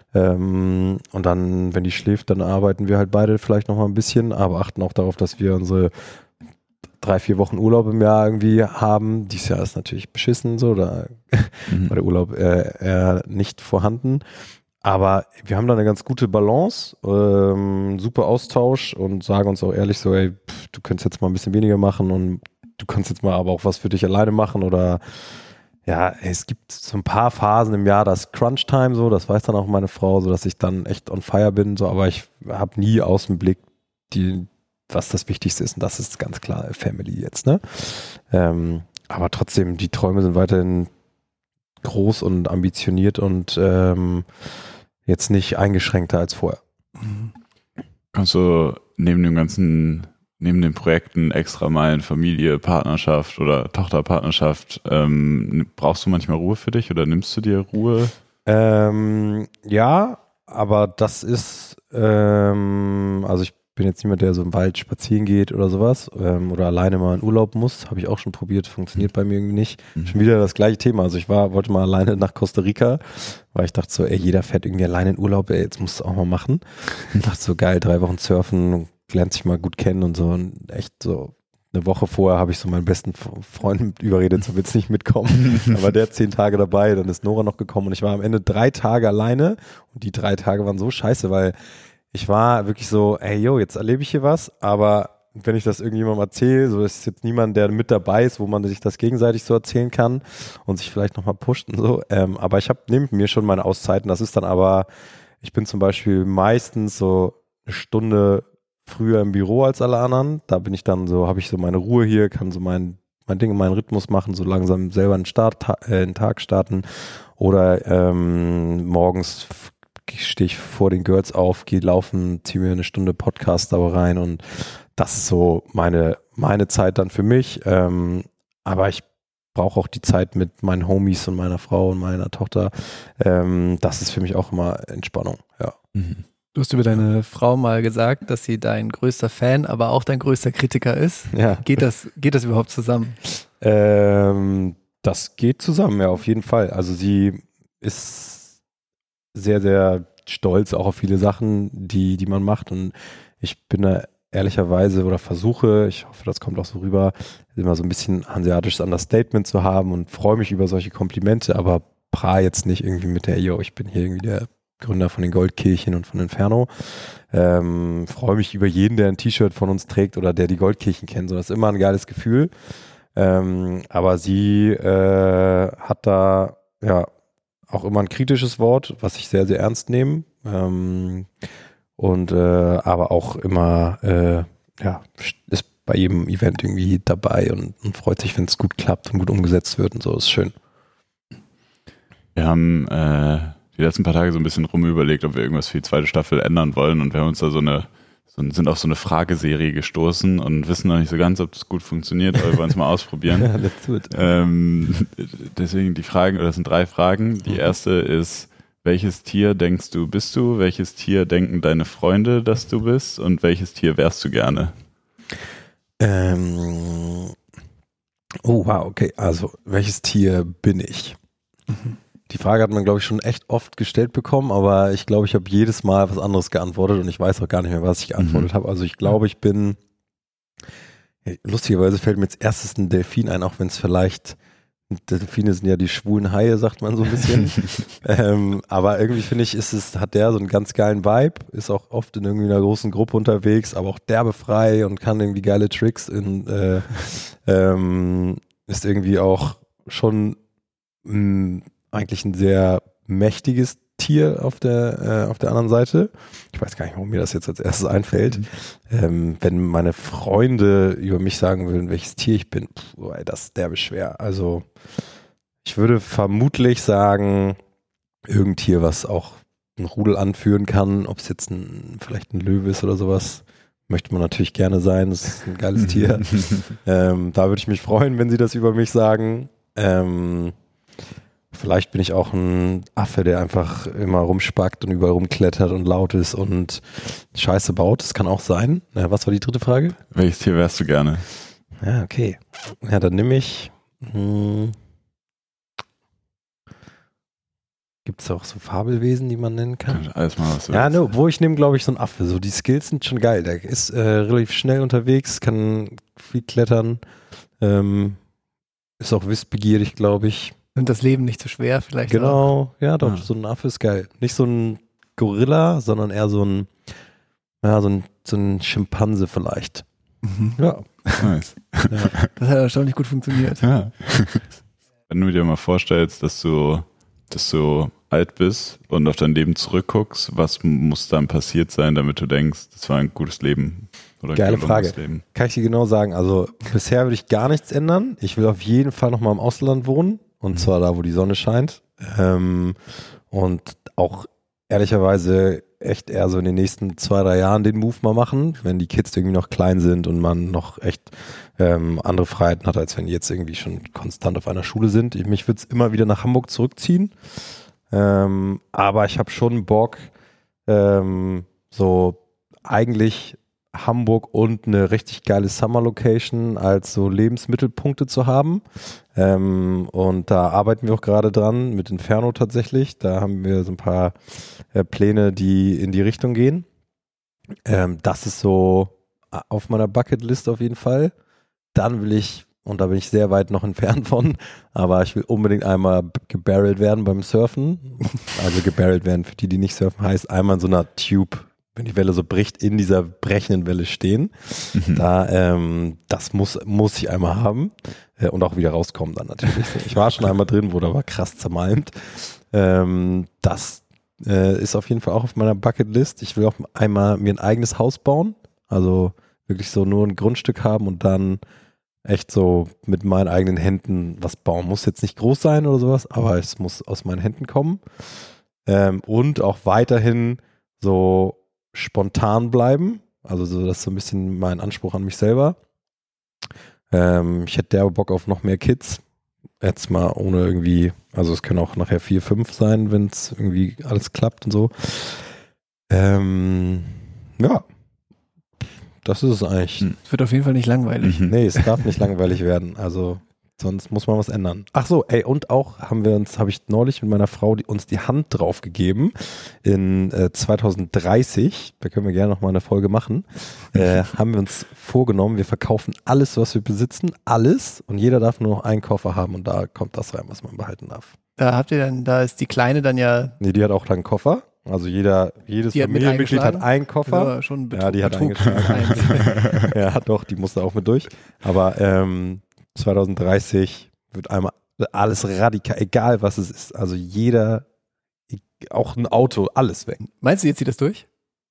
Ähm, und dann, wenn die schläft, dann arbeiten wir halt beide vielleicht noch mal ein bisschen, aber achten auch darauf, dass wir unsere drei, vier Wochen Urlaub im Jahr irgendwie haben. Dieses Jahr ist natürlich beschissen, so, da mhm. war der Urlaub äh, eher nicht vorhanden. Aber wir haben da eine ganz gute Balance, ähm, super Austausch, und sagen uns auch ehrlich so, ey, pff, du könntest jetzt mal ein bisschen weniger machen und du kannst jetzt mal aber auch was für dich alleine machen, oder ja, es gibt so ein paar Phasen im Jahr, das Crunch-Time so, das weiß dann auch meine Frau, so dass ich dann echt on fire bin, so, aber ich habe nie aus dem Blick, die, was das Wichtigste ist, und das ist ganz klar Family jetzt, ne? Ähm, aber trotzdem, die Träume sind weiterhin groß und ambitioniert und ähm, jetzt nicht eingeschränkter als vorher. Kannst du neben dem ganzen, neben den Projekten Extrameilen, Familie, Partnerschaft oder Tochterpartnerschaft, ähm, brauchst du manchmal Ruhe für dich oder nimmst du dir Ruhe? Ähm, ja, aber das ist, ähm, also ich bin jetzt niemand, der so im Wald spazieren geht oder sowas ähm, oder alleine mal in Urlaub muss. Habe ich auch schon probiert, funktioniert bei mir irgendwie nicht. Mhm. Schon wieder das gleiche Thema. Also ich war, wollte mal alleine nach Costa Rica, weil ich dachte so, ey, jeder fährt irgendwie alleine in Urlaub, ey, jetzt musst du auch mal machen. Ich dachte so, geil, drei Wochen surfen, lernt sich mal gut kennen und so. Und echt so eine Woche vorher habe ich so meinen besten Freund überredet, so willst nicht mitkommen. Aber der zehn Tage dabei, dann ist Nora noch gekommen und ich war am Ende drei Tage alleine und die drei Tage waren so scheiße, weil ich war wirklich so, ey, yo, jetzt erlebe ich hier was, aber wenn ich das irgendjemandem erzähle, so ist jetzt niemand, der mit dabei ist, wo man sich das gegenseitig so erzählen kann und sich vielleicht nochmal pusht und so. Ähm, aber ich habe neben mir schon meine Auszeiten. Das ist dann aber, ich bin zum Beispiel meistens so eine Stunde früher im Büro als alle anderen. Da bin ich dann so, habe ich so meine Ruhe hier, kann so mein, mein Ding, meinen Rhythmus machen, so langsam selber einen, Start, äh, einen Tag starten oder ähm, morgens stehe ich vor den Girls auf, gehe laufen, ziehe mir eine Stunde Podcast da rein und das ist so meine, meine Zeit dann für mich. Ähm, aber ich brauche auch die Zeit mit meinen Homies und meiner Frau und meiner Tochter. Ähm, das ist für mich auch immer Entspannung, ja. Mhm. Du hast über deine Frau mal gesagt, dass sie dein größter Fan, aber auch dein größter Kritiker ist. Ja. Geht das, geht das überhaupt zusammen? Ähm, das geht zusammen, ja, auf jeden Fall. Also sie ist sehr, sehr stolz auch auf viele Sachen, die, die man macht und ich bin da ehrlicherweise oder versuche, ich hoffe, das kommt auch so rüber, immer so ein bisschen hanseatisches Understatement zu haben und freue mich über solche Komplimente, aber prah jetzt nicht irgendwie mit der, yo, ich bin hier irgendwie der Gründer von den Goldkirchen und von Inferno. Ähm, freue mich über jeden, der ein T-Shirt von uns trägt oder der die Goldkirchen kennt. So, das ist immer ein geiles Gefühl. Ähm, aber sie äh, hat da ja auch immer ein kritisches Wort, was ich sehr, sehr ernst nehme. Ähm, und äh, aber auch immer äh, ja, ist bei jedem Event irgendwie dabei und, und freut sich, wenn es gut klappt und gut umgesetzt wird und so, ist schön. Wir haben äh, die letzten paar Tage so ein bisschen rumüberlegt, ob wir irgendwas für die zweite Staffel ändern wollen und wir haben uns da so eine so, sind auf so eine Frageserie gestoßen und wissen noch nicht so ganz, ob das gut funktioniert, aber wir wollen es mal ausprobieren. Ja, let's do it. Ähm, deswegen die Fragen, oder das sind drei Fragen. Die erste ist, welches Tier denkst du, bist du? Welches Tier denken deine Freunde, dass du bist? Und welches Tier wärst du gerne? Ähm, oh, wow, okay. Also, welches Tier bin ich? Mhm. Die Frage hat man, glaube ich, schon echt oft gestellt bekommen, aber ich glaube, ich habe jedes Mal was anderes geantwortet und ich weiß auch gar nicht mehr, was ich geantwortet mhm. habe. Also ich glaube, ich bin, lustigerweise fällt mir jetzt erstes ein Delfin ein, auch wenn es vielleicht, Delfine sind ja die schwulen Haie, sagt man so ein bisschen. ähm, aber irgendwie finde ich, ist es, hat der so einen ganz geilen Vibe, ist auch oft in irgendwie einer großen Gruppe unterwegs, aber auch derbefrei und kann irgendwie geile Tricks in, äh, ähm, ist irgendwie auch schon mh, eigentlich ein sehr mächtiges Tier auf der, äh, auf der anderen Seite. Ich weiß gar nicht, warum mir das jetzt als erstes einfällt. Mhm. Ähm, wenn meine Freunde über mich sagen würden, welches Tier ich bin, puh, ey, das ist derbe schwer. Also ich würde vermutlich sagen, irgendein Tier, was auch ein Rudel anführen kann, ob es jetzt ein, vielleicht ein Löwe ist oder sowas, möchte man natürlich gerne sein. Das ist ein geiles Tier. ähm, da würde ich mich freuen, wenn sie das über mich sagen. Ähm, Vielleicht bin ich auch ein Affe, der einfach immer rumspackt und überall rumklettert und laut ist und Scheiße baut. Das kann auch sein. Ja, was war die dritte Frage? Welches Tier wärst du gerne? Ja, okay. Ja, dann nehme ich. Hm, gibt es auch so Fabelwesen, die man nennen kann? Alles mal, was du ja, no, wo ich nehme, glaube ich, so einen Affe. So die Skills sind schon geil. Der ist äh, relativ schnell unterwegs, kann viel klettern, ähm, ist auch wissbegierig, glaube ich. Und das Leben nicht so schwer vielleicht. Genau, auch. ja doch, ja. So ein Affe ist geil. Nicht so ein Gorilla, sondern eher so ein, ja, so ein, so ein Schimpanse vielleicht. Mhm. Ja. Nice. Ja. Das hat erstaunlich gut funktioniert. Ja. Wenn du dir mal vorstellst, dass du, dass du alt bist und auf dein Leben zurückguckst, was muss dann passiert sein, damit du denkst, das war ein gutes Leben? Oder ein Geile Frage. Leben? Kann ich dir genau sagen. Also bisher würde ich gar nichts ändern. Ich will auf jeden Fall nochmal im Ausland wohnen. Und mhm. zwar da, wo die Sonne scheint. Ähm, und auch ehrlicherweise echt eher so in den nächsten zwei, drei Jahren den Move mal machen, wenn die Kids irgendwie noch klein sind und man noch echt ähm, andere Freiheiten hat, als wenn die jetzt irgendwie schon konstant auf einer Schule sind. Ich, mich würde es immer wieder nach Hamburg zurückziehen. Ähm, aber ich habe schon Bock, ähm, so eigentlich Hamburg und eine richtig geile Summer-Location als so Lebensmittelpunkte zu haben. Ähm, und da arbeiten wir auch gerade dran mit Inferno tatsächlich. Da haben wir so ein paar äh, Pläne, die in die Richtung gehen. Ähm, das ist so auf meiner Bucketlist auf jeden Fall. Dann will ich, und da bin ich sehr weit noch entfernt von, aber ich will unbedingt einmal gebarrelt werden beim Surfen. Also gebarrelt werden, für die, die nicht surfen, heißt einmal in so einer Tube, wenn die Welle so bricht, in dieser brechenden Welle stehen. Mhm. Da, ähm, das muss, muss ich einmal haben äh, und auch wieder rauskommen dann natürlich. Ich war schon einmal drin, wurde aber krass zermalmt. Ähm, das äh, ist auf jeden Fall auch auf meiner Bucketlist. Ich will auch einmal mir ein eigenes Haus bauen, also wirklich so nur ein Grundstück haben und dann echt so mit meinen eigenen Händen was bauen. Muss jetzt nicht groß sein oder sowas, aber es muss aus meinen Händen kommen. Ähm, und auch weiterhin so spontan bleiben. Also so, das ist so ein bisschen mein Anspruch an mich selber. Ähm, ich hätte derbe Bock auf noch mehr Kids. Jetzt mal ohne irgendwie, also es können auch nachher vier, fünf sein, wenn es irgendwie alles klappt und so. Ähm, ja. Das ist es eigentlich. Es wird auf jeden Fall nicht langweilig. Nee, es darf nicht langweilig werden. Also sonst muss man was ändern. Ach so, ey, und auch haben wir uns, habe ich neulich mit meiner Frau die, uns die Hand drauf gegeben in äh, zwanzig dreißig, da können wir gerne nochmal eine Folge machen, äh, haben wir uns vorgenommen, wir verkaufen alles, was wir besitzen, alles und jeder darf nur noch einen Koffer haben und da kommt das rein, was man behalten darf. Da habt ihr dann, da ist die Kleine dann ja... Nee, die hat auch dann einen Koffer. Also jeder, jedes Familienmitglied hat einen Koffer. Ja, schon Betrug, ja, die hat Betrug eingeschlagen. Ja, doch, die musste auch mit durch. Aber ähm, zwanzig dreißig wird einmal alles radikal, egal was es ist. Also jeder, auch ein Auto, alles weg. Meinst du, jetzt zieht das durch?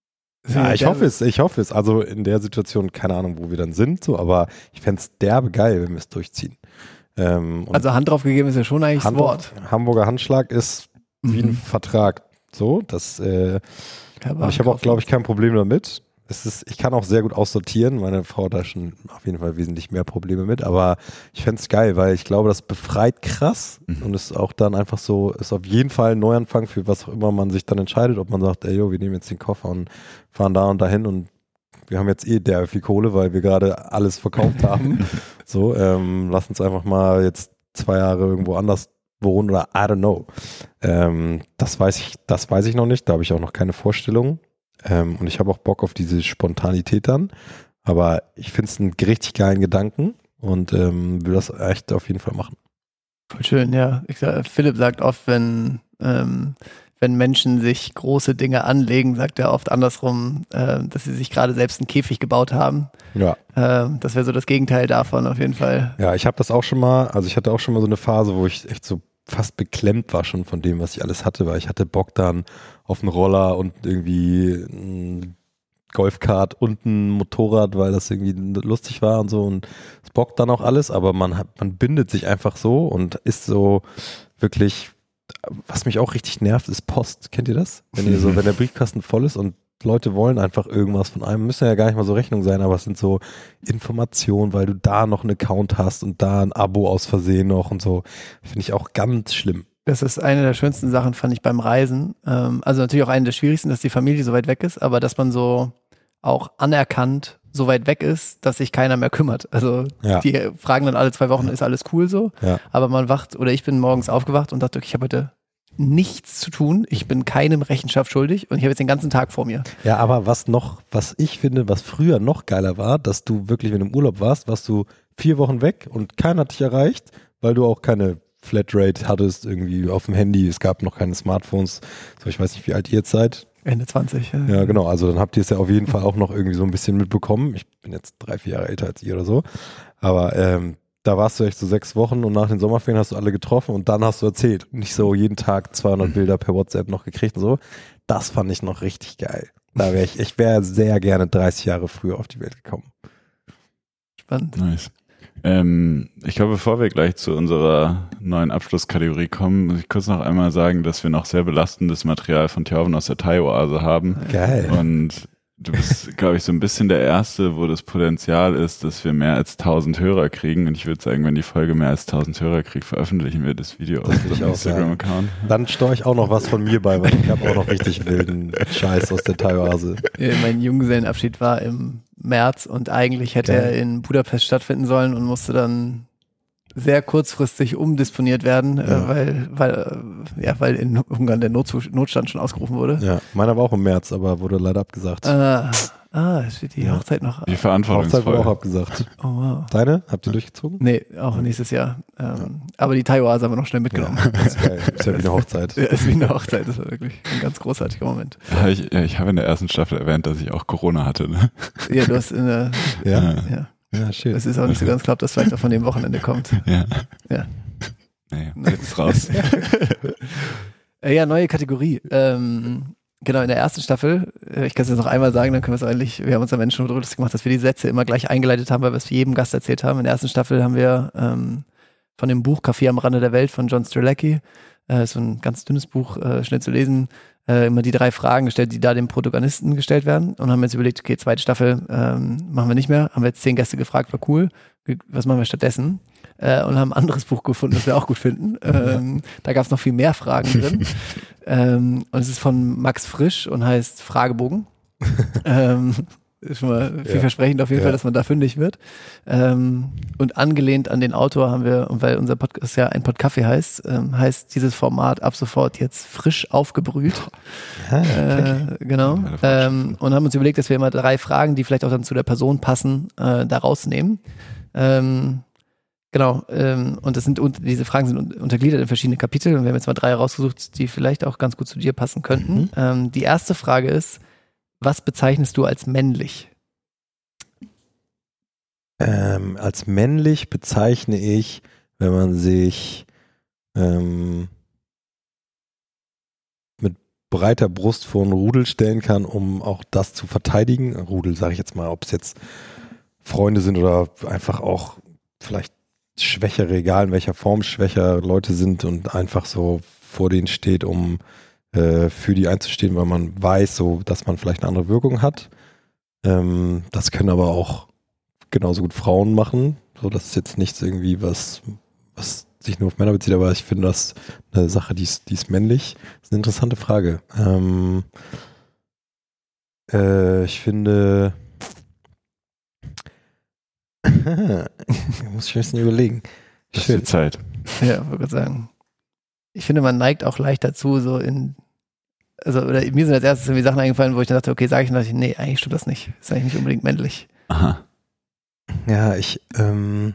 Ja, ich hoffe es, ich hoffe es. Also in der Situation, keine Ahnung, wo wir dann sind, so, aber ich fände es derbe geil, wenn wir es durchziehen. Ähm, also Hand drauf gegeben ist ja schon eigentlich Hand das Wort. Hamburger Handschlag ist wie Mhm. ein Vertrag. So, das, äh, Ja, ich habe auch, glaube ich, kein Problem damit. Es ist, ich kann auch sehr gut aussortieren. Meine Frau hat da schon auf jeden Fall wesentlich mehr Probleme mit, aber ich fände es geil, weil ich glaube, das befreit krass mhm. und ist auch dann einfach so, ist auf jeden Fall ein Neuanfang für was auch immer man sich dann entscheidet, ob man sagt, ey, yo, wir nehmen jetzt den Koffer und fahren da und dahin und wir haben jetzt eh der viel Kohle, weil wir gerade alles verkauft haben. So, ähm, lass uns einfach mal jetzt zwei Jahre irgendwo anders wohnen oder I don't know. Ähm, das weiß ich, das weiß ich noch nicht, da habe ich auch noch keine Vorstellung. Ähm, und ich habe auch Bock auf diese Spontanität dann. Aber ich finde es einen richtig geilen Gedanken und ähm, will das echt auf jeden Fall machen. Voll schön, ja. Ich, Philipp sagt oft, wenn, ähm, wenn Menschen sich große Dinge anlegen, sagt er oft andersrum, äh, dass sie sich gerade selbst einen Käfig gebaut haben. Ja. Äh, das wäre so das Gegenteil davon auf jeden Fall. Ja, ich habe das auch schon mal, also ich hatte auch schon mal so eine Phase, wo ich echt so fast beklemmt war schon von dem, was ich alles hatte, weil ich hatte Bock dann auf einen Roller und irgendwie ein Golfkart und ein Motorrad, weil das irgendwie lustig war und so und es bockt dann auch alles, aber man hat, man bindet sich einfach so und ist so wirklich, was mich auch richtig nervt, ist Post. Kennt ihr das? Wenn ihr so, wenn der Briefkasten voll ist und Leute wollen einfach irgendwas von einem, müssen ja gar nicht mal so Rechnung sein, aber es sind so Informationen, weil du da noch einen Account hast und da ein Abo aus Versehen noch und so. Finde ich auch ganz schlimm. Das ist eine der schönsten Sachen, fand ich beim Reisen. Ähm, also natürlich auch eine der schwierigsten, dass die Familie so weit weg ist, aber dass man so auch anerkannt so weit weg ist, dass sich keiner mehr kümmert. Also ja. Die fragen dann alle zwei Wochen, ist alles cool so? Ja. Aber man wacht, oder ich bin morgens aufgewacht und dachte, okay, ich habe heute nichts zu tun. Ich bin keinem Rechenschaft schuldig und ich habe jetzt den ganzen Tag vor mir. Ja, aber was noch, was ich finde, was früher noch geiler war, dass du wirklich, wenn du im Urlaub warst, warst du vier Wochen weg und keiner hat dich erreicht, weil du auch keine Flatrate hattest irgendwie auf dem Handy. Es gab noch keine Smartphones. So, ich weiß nicht, wie alt ihr jetzt seid. Ende zwanzig. Ja, ja genau. Also dann habt ihr es ja auf jeden Fall auch noch irgendwie so ein bisschen mitbekommen. Ich bin jetzt drei, vier Jahre älter als ihr oder so. Aber ähm, da warst du echt so sechs Wochen und nach den Sommerferien hast du alle getroffen und dann hast du erzählt. Nicht so jeden Tag zweihundert Bilder per WhatsApp noch gekriegt und so. Das fand ich noch richtig geil. Da wäre ich, ich wäre sehr gerne dreißig Jahre früher auf die Welt gekommen. Spannend. Nice. Ähm, ich glaube, bevor wir gleich zu unserer neuen Abschlusskategorie kommen, muss ich kurz noch einmal sagen, dass wir noch sehr belastendes Material von Thjörven aus der Thai-Oase haben. Geil. Und du bist, glaube ich, so ein bisschen der Erste, wo das Potenzial ist, dass wir mehr als tausend Hörer kriegen. Und ich würde sagen, wenn die Folge mehr als tausend Hörer kriegt, veröffentlichen wir das Video auf unserem Instagram-Account. Dann steuere ich auch noch was von mir bei, weil ich habe auch noch richtig wilden Scheiß aus der Thai-Oase. Ja, mein Junggesellenabschied war im März und eigentlich hätte Geil. er in Budapest stattfinden sollen und musste dann sehr kurzfristig umdisponiert werden, Ja. äh, weil, weil, äh, ja, weil in Ungarn der Notzu- Notstand schon ausgerufen wurde. Ja, meiner war auch im März, aber wurde leider abgesagt. Ah, ah, es steht die Ja. Hochzeit noch. Wie Hochzeit wurde verantwortungsvoll. auch abgesagt. Oh, wow. Deine? Habt ihr durchgezogen? Nee, auch nächstes Jahr. Ähm, aber die Thai-Oase haben wir noch schnell mitgenommen. Ja, das ist geil. Ist ja wie eine Hochzeit. Ja, ist wie eine Hochzeit, das war wirklich ein ganz großartiger Moment. Ja, ich, ja, ich habe in der ersten Staffel erwähnt, dass ich auch Corona hatte. Ne? Ja, du hast in der, Ja, ja, ja, schön. es ist auch nicht so ganz klar, ob das vielleicht auch von dem Wochenende kommt. Ja. Ja. Nee, jetzt raus. Äh, ja, neue Kategorie. Ähm, genau, in der ersten Staffel, äh, ich kann es jetzt noch einmal sagen, dann können wir es eigentlich, wir haben uns am Ende schon darüber lustig gemacht, dass wir die Sätze immer gleich eingeleitet haben, weil wir es für jedem Gast erzählt haben. In der ersten Staffel haben wir ähm, von dem Buch Café am Rande der Welt von John Strzelecki, äh, so ein ganz dünnes Buch, äh, schnell zu lesen, äh, immer die drei Fragen gestellt, die da dem Protagonisten gestellt werden und haben jetzt überlegt, okay, zweite Staffel ähm, machen wir nicht mehr, haben wir jetzt zehn Gäste gefragt, war cool, was machen wir stattdessen? Äh, und haben ein anderes Buch gefunden, das wir auch gut finden. Ähm, da gab es noch viel mehr Fragen drin. ähm, und es ist von Max Frisch und heißt Fragebogen. ähm, ist schon mal vielversprechend auf jeden Ja. Fall, dass man da fündig wird. Ähm, und angelehnt an den Autor haben wir, und weil unser Podcast ja ein Podcafé heißt, ähm, heißt dieses Format ab sofort jetzt frisch aufgebrüht. Ah, Äh, genau. Ähm, und haben uns überlegt, dass wir immer drei Fragen, die vielleicht auch dann zu der Person passen, äh, da rausnehmen. Ähm, genau. Ähm, und das sind und diese Fragen sind un- untergliedert in verschiedene Kapitel und wir haben jetzt mal drei rausgesucht, die vielleicht auch ganz gut zu dir passen könnten. Mhm. Ähm, die erste Frage ist: Was bezeichnest du als männlich? Ähm, als männlich bezeichne ich, wenn man sich ähm, mit breiter Brust vor einen Rudel stellen kann, um auch das zu verteidigen. Rudel sage ich jetzt mal, ob es jetzt Freunde sind oder einfach auch vielleicht schwächere, egal in welcher Form schwächer Leute sind und einfach so vor denen steht, um äh, für die einzustehen, weil man weiß, so, dass man vielleicht eine andere Wirkung hat. Ähm, das können aber auch genauso gut Frauen machen. So, das ist jetzt nichts irgendwie, was, was sich nur auf Männer bezieht, aber ich finde das eine Sache, die ist, die ist männlich. Das ist eine interessante Frage. Ähm, äh, ich finde, muss ich ein bisschen überlegen. Das ist die Zeit. Ja, wollte gerade sagen. Ich finde, man neigt auch leicht dazu, so in, also, oder mir sind als erstes irgendwie Sachen eingefallen, wo ich dann dachte, okay, sage ich, und dachte ich, nee, eigentlich stimmt das nicht. Ist eigentlich nicht unbedingt männlich. Aha. Ja, ich, ähm,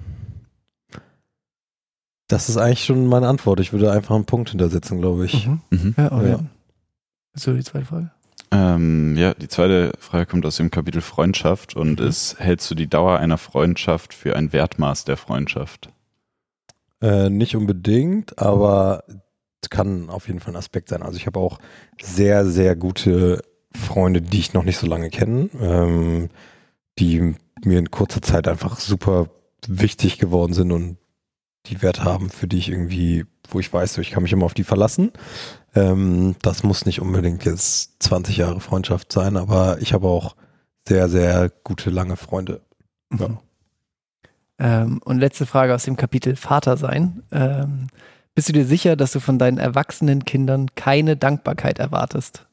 das ist eigentlich schon meine Antwort. Ich würde einfach einen Punkt hintersetzen, glaube ich. Mhm. Mhm. Ja, okay. Ja. So, die zweite Frage. Ähm, ja, die zweite Frage kommt aus dem Kapitel Freundschaft und Mhm. ist: Hältst du die Dauer einer Freundschaft für ein Wertmaß der Freundschaft? Äh, nicht unbedingt, aber es kann auf jeden Fall ein Aspekt sein. Also ich habe auch sehr, sehr gute Freunde, die ich noch nicht so lange kenne, ähm, die mir in kurzer Zeit einfach super wichtig geworden sind und die Wert haben, für die ich irgendwie, wo ich weiß, so, ich kann mich immer auf die verlassen. Ähm, das muss nicht unbedingt jetzt zwanzig Jahre Freundschaft sein, aber ich habe auch sehr, sehr gute, lange Freunde. Ja. Mhm. Ähm, und letzte Frage aus dem Kapitel Vater sein. Ähm, bist du dir sicher, dass du von deinen erwachsenen Kindern keine Dankbarkeit erwartest?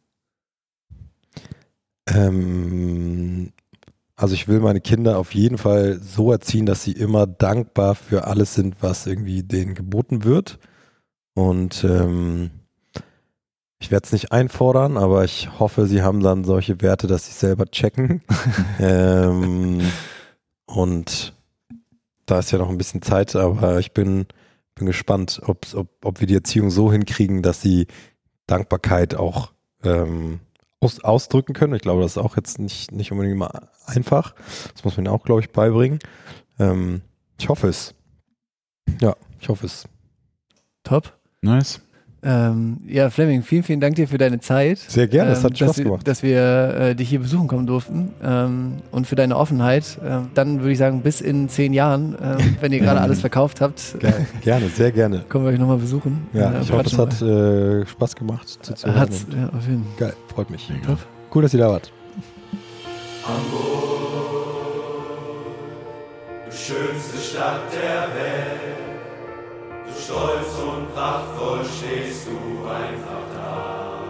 Ähm, also ich will meine Kinder auf jeden Fall so erziehen, dass sie immer dankbar für alles sind, was irgendwie denen geboten wird. Und ähm, ich werde es nicht einfordern, aber ich hoffe, sie haben dann solche Werte, dass sie selber checken. ähm, und da ist ja noch ein bisschen Zeit, aber ich bin, bin gespannt, ob's, ob, ob wir die Erziehung so hinkriegen, dass sie Dankbarkeit auch ähm, aus, ausdrücken können. Ich glaube, das ist auch jetzt nicht, nicht unbedingt immer einfach. Das muss man ihnen auch, glaube ich, beibringen. Ähm, ich hoffe es. Ja, ich hoffe es. Top. Nice. Ähm, ja, Flemming, vielen, vielen Dank dir für deine Zeit. Sehr gerne, es ähm, hat Spaß dass wir, gemacht. Dass wir äh, dich hier besuchen kommen durften ähm, und für deine Offenheit. Ähm, dann würde ich sagen, bis in zehn Jahren, ähm, wenn ihr gerade alles verkauft habt, Gerne, gerne, sehr gerne. kommen wir euch nochmal besuchen. Ja, Äh, ich hoffe, es quatschen hat äh, Spaß gemacht. wir. zuzuhören Hat's, und ja, auf jeden Fall. Geil, freut mich. Mega. Top. Cool, dass ihr da wart. Du schönste Stadt der Welt, so stolz und prachtvoll stehst du einfach da.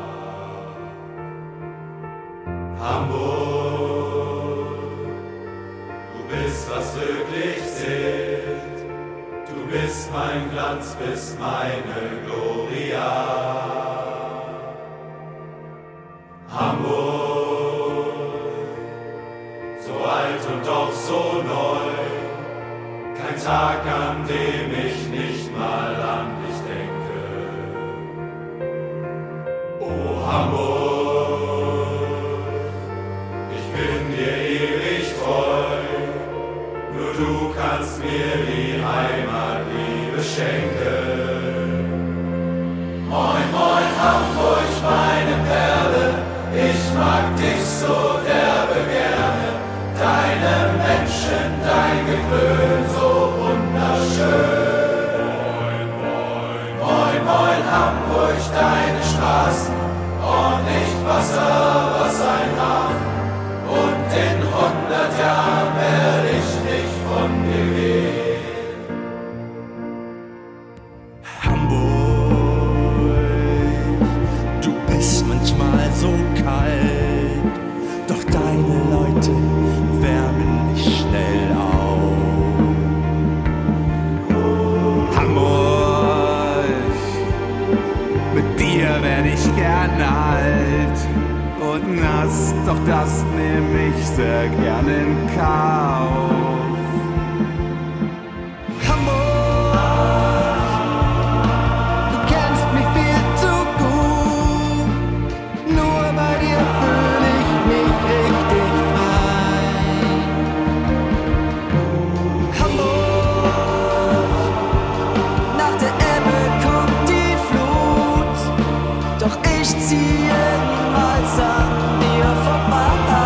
Hamburg, du bist, was wirklich zählt, du bist mein Glanz, bist meine Gloria. Hamburg, so alt und doch so neu, kein Tag, an dem ich nicht mal an dich denke. Oh Hamburg, ich bin dir ewig treu, nur du kannst mir die Heimatliebe schenken. Moin, moin Hamburg, meine Perle, ich mag dich so derbe gerne, deine Menschen, dein Geklön so wunderschön. Moin, moin, moin, moin Hamburg, deine Straßen, ordentlich Wasser, was ein Hafen, und in hundert Jahren werde ich nicht von dir gehen. Hamburg, du bist manchmal so kalt, doch deine Leute wärmen mich schnell auf. Hamburg, mit dir werd ich gern alt und nass, doch das nehm ich sehr gern in Kauf. Hamburg, du kennst mich viel zu gut, nur bei dir fühl ich mich richtig frei. Hamburg, nach der Ebbe kommt die Flut, doch ich ziehe niemals an dir vorbei.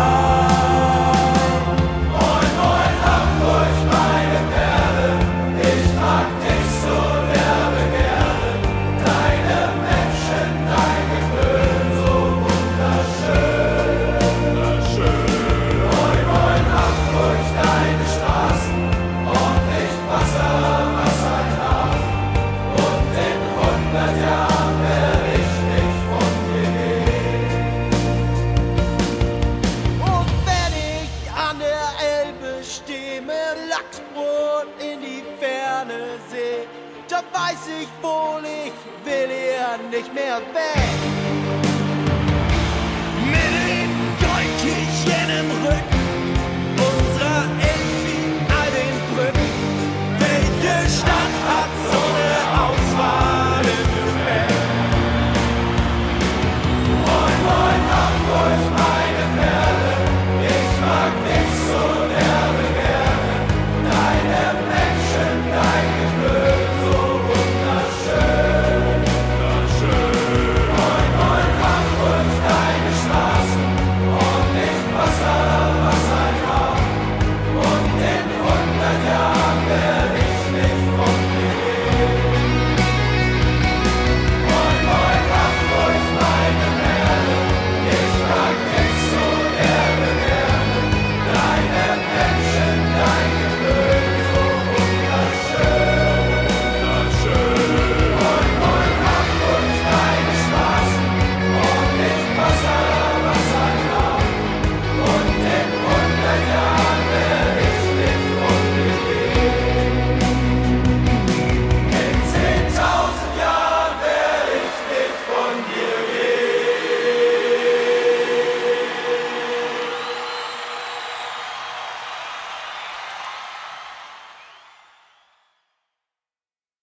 Moin, moin Hamburg, meine Perle, ich mag dich so derbe gerne, deine Menschen, dein Geklön so wunderschön. Moin, moin Hamburg, deine Straßen, ordentlich Wasser, was ein Hafen, und in hundert Jahren werde ich nicht von dir gehen. Und wenn ich an der Elbe stehe, mit Lachsbrot in die Ferne seh, dann weiß ich wohl, ich will hier nicht mehr weg. Mit dem Goldkehlchen im Rücken